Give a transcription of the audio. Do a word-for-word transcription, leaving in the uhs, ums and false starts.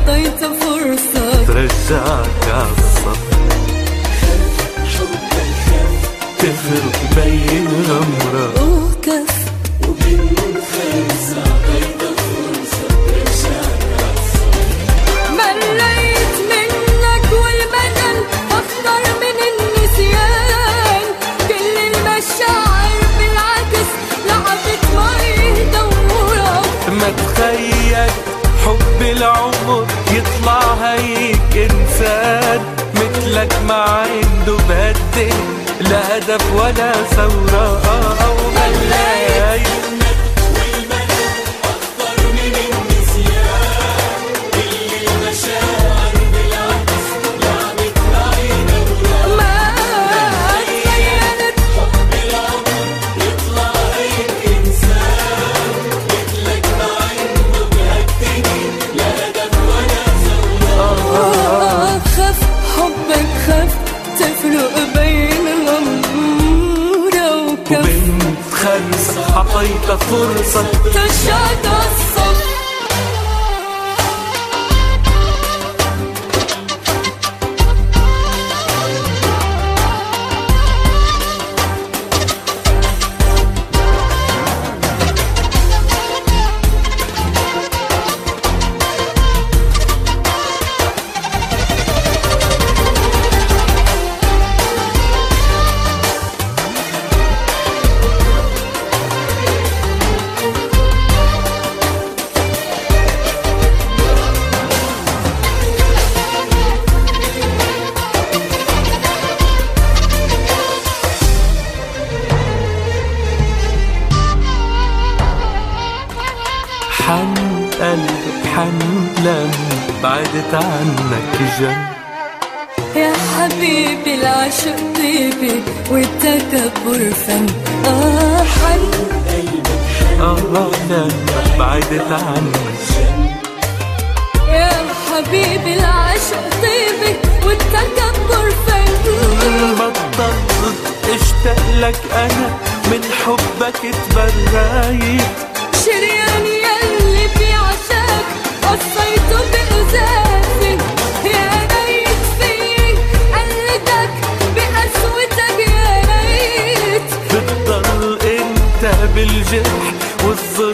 أعطيت فرصة ترجعك عالصف. تفرق بين غمرة وكف وبين خمسة أعطيت فرصة ترجعك عالصف. مليت منك والبدن أخطر من النسيان. كل المشاعر بالعكس لعبت معي دورة. ما تخيل حب العمر يطلع هيك إنسان مثلك ما عنده بدل لا هدف ولا ثورة. أو ملاي والمدى أكثر من النسيان. كل المشاعر بالعكس لعبت معي دورة. ما تخيلت حب العمر يطلع هيك إنسان مثلك ما عنده بهالدنيا لا هدف ولا ثورة. خف حبك خف تفرق بين غمرة وكف وبنت خمسة حطيتها فرصة ترجعك عالصف. حن قلبك حن لما بعدت عنك جن. يا حبيبي العشق طيبي والتكبر فن. آه حن آه لما بعدت عنك جن. يا حبيبي العشق طيبي والتكبر فن. بطلت اشتاق لك انا من حبك تبريت. شريان يلي في عشاك قصيته بإزازي. يا ريت فيك قلدك بقسوتك يا ريت. بتضل انت بالجرح والظلم